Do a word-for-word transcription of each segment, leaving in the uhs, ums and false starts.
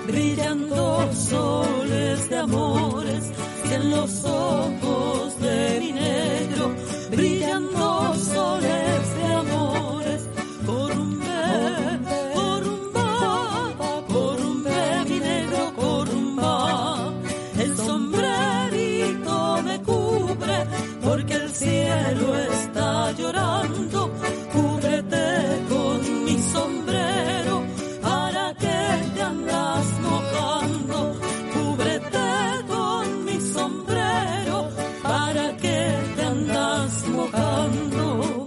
brillan dos soles de amores, y en los ojos de mi negro brillan dos soles de amores. Corrumbé, corrumbá, corrumbé, mi negro corrumbá. El sombrerito me cubre porque el cielo está llorando. Cúbrete con mi sombrero, ¿para qué te andas mojando? Cúbrete con mi sombrero, ¿para qué te andas mojando?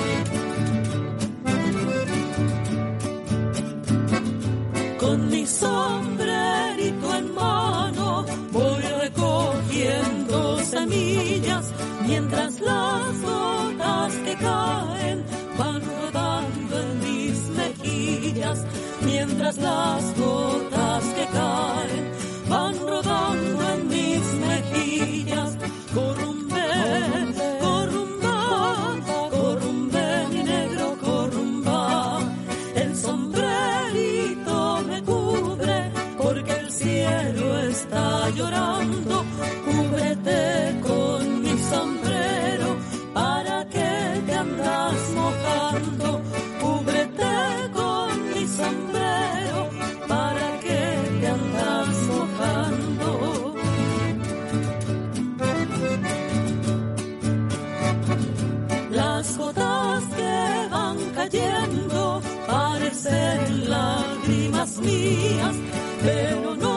Con mi sombrerito en mano voy recogiendo semillas, mientras las gotas que caen van rodando en mis mejillas, mientras las gotas que caen van rodando en mis mejillas. Corrumbé, corrumbá, corrumbé, mi negro corrumbá. El sombrerito me cubre porque el cielo está llorando. Cúbrete con mi sombrero, ¿para qué te andas mojando? Cúbrete con mi sombrero, ¿para qué te andas mojando? Las gotas que van cayendo parecen lágrimas mías, pero no